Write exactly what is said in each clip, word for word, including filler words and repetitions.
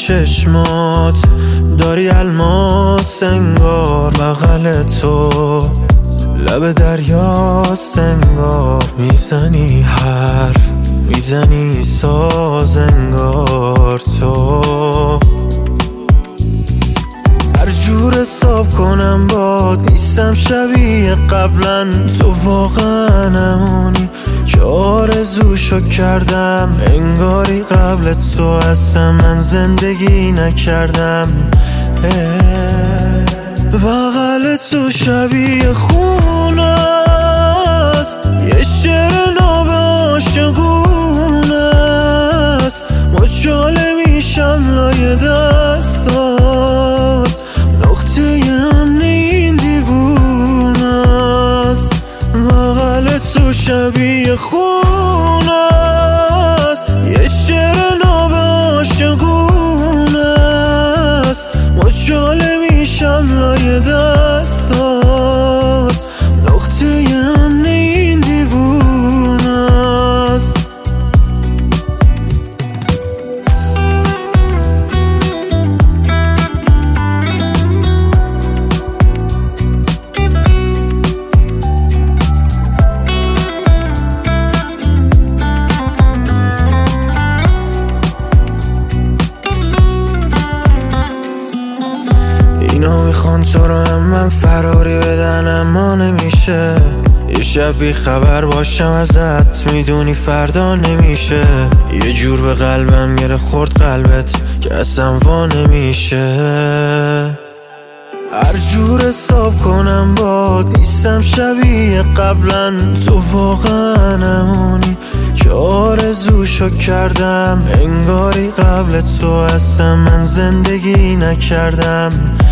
چشمات داری الماس انگار، بغل تو لب دریا سنگار، میزنی حرف میزنی ساز انگار تو هر جور حساب کنم باد نیستم شبیه قبلا، تو واقعا نمونی که آرزوشو کردم، انگاری قبل تو هستم من زندگی نکردم. بغل تو شبیه خونه است، یه شعر ناب عاشقونه است، مچاله میشم لای دستات، نقطه امن این دیوونه است. بغل تو شبیه خونه است، یه شعر ناب عاشقونه است، مچاله میشم لای دستات، نقطه امن این دیوونه است. اینا میخوان تو رو هم من فراری بدن اما نمیشه، یه شب بی خبر باشم ازت میدونی فردا نمیشه، یه جور به قلبم گره خورد قلبت که اصلا وا نمیشه. هر جور حساب کنم باد نیستم شبیه قبلا، تو واقعا نمونی که آرزوشو کردم، انگاری قبل تو هستم من زندگی نکردم.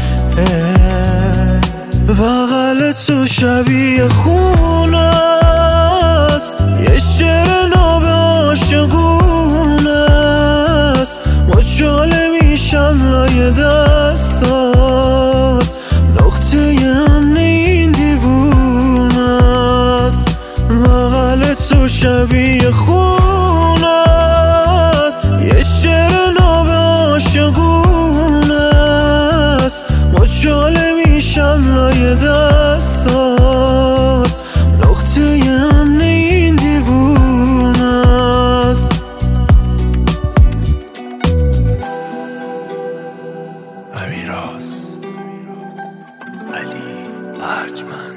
بغل تو شبیه خونه است، یه شعر ناب عاشقونه است، مچاله میشم لای دستات، نقطه امن این دیوونه است. بغل تو شبیه خونه است، یه شعر ناب عاشقونه است، مچاله میشم لای دستات، نقطه امن این دیوونه است. امیراز علی ارجمند.